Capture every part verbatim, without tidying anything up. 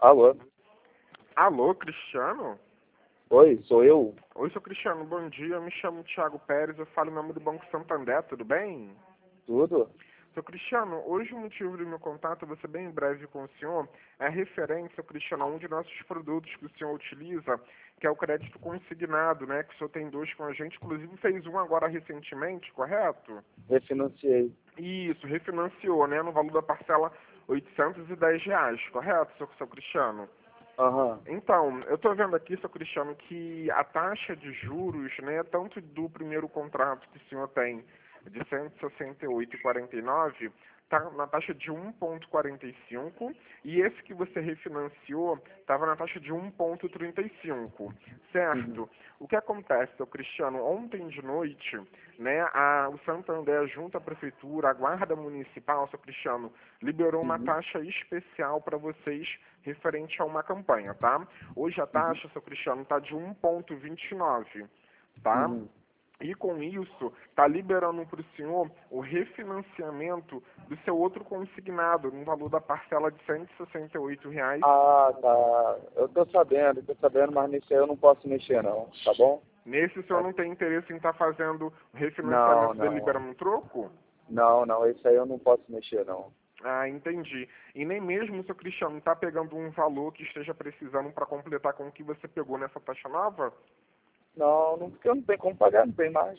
Alô? Alô, Cristiano? Oi, sou eu? Oi, seu Cristiano, bom dia. Eu me chamo Thiago Pérez, eu falo em nome do Banco Santander, tudo bem? Tudo? Seu Cristiano, hoje o motivo do meu contato, vou ser bem breve com o senhor, é referente, seu Cristiano, a um de nossos produtos que o senhor utiliza, que é o crédito consignado, né? Que o senhor tem dois com a gente, inclusive fez um agora recentemente, correto? Refinanciei. Isso, refinanciou, né? No valor da parcela oitocentos e dez reais, correto, seu, seu Cristiano? Aham. Então, eu estou vendo aqui, seu Cristiano, que a taxa de juros, né, tanto do primeiro contrato que o senhor tem de cento e sessenta e oito vírgula quarenta e nove, está na taxa de um vírgula quarenta e cinco e esse que você refinanciou estava na taxa de um vírgula trinta e cinco, Uhum. certo? O que acontece, seu Cristiano, ontem de noite, né, a, o Santander, junto à Prefeitura, a Guarda Municipal, seu Cristiano, liberou uma Uhum. taxa especial para vocês referente a uma campanha, tá? Hoje a Uhum. taxa, seu Cristiano, está de um vírgula vinte e nove, tá? Uhum. E com isso, está liberando para o senhor o refinanciamento do seu outro consignado, no valor da parcela de cento e sessenta e oito reais. Ah, tá. Eu tô sabendo, tô sabendo, mas nisso aí eu não posso mexer não, tá bom? Nesse, o senhor Tá. não tem interesse em estar fazendo o Não, refinanciamento dele não. liberando um troco? Não, não, esse aí eu não posso mexer não. Ah, entendi. E nem mesmo o seu Cristiano está pegando um valor que esteja precisando para completar com o que você pegou nessa taxa nova? Não, não, porque eu não tenho como pagar, não tem mais.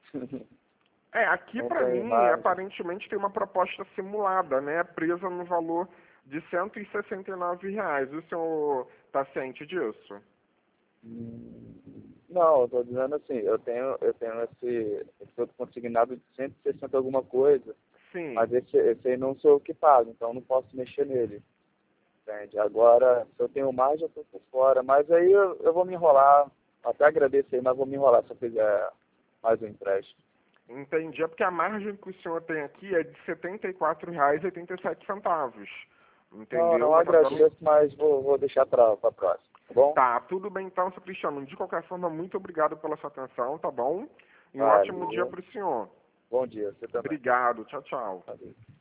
É, aqui Não para tem mim, mais. aparentemente tem uma proposta simulada, né? Presa no valor de cento e sessenta e nove reais. O senhor está ciente disso? Hum, Não, eu tô dizendo assim, eu tenho, eu tenho esse, esse outro consignado de cento e sessenta alguma coisa, Sim. mas esse, esse aí não sou eu que pago, então eu não posso mexer nele. Entende? Agora, se eu tenho mais, eu estou por fora. Mas aí eu, eu vou me enrolar. Até agradeço aí, mas vou me enrolar se eu fizer mais um empréstimo. Entendi. É porque a margem que o senhor tem aqui é de setenta e quatro reais e oitenta e sete centavos. Não, Entendeu? não Mas tá dando... agradeço, mas vou, vou deixar para a próxima, tá bom? Tá, tudo bem então, seu Cristiano. De qualquer forma, muito obrigado pela sua atenção, tá bom? E um ótimo dia Valeu. para o senhor. Bom dia, você também. Obrigado. Tchau, tchau. Valeu.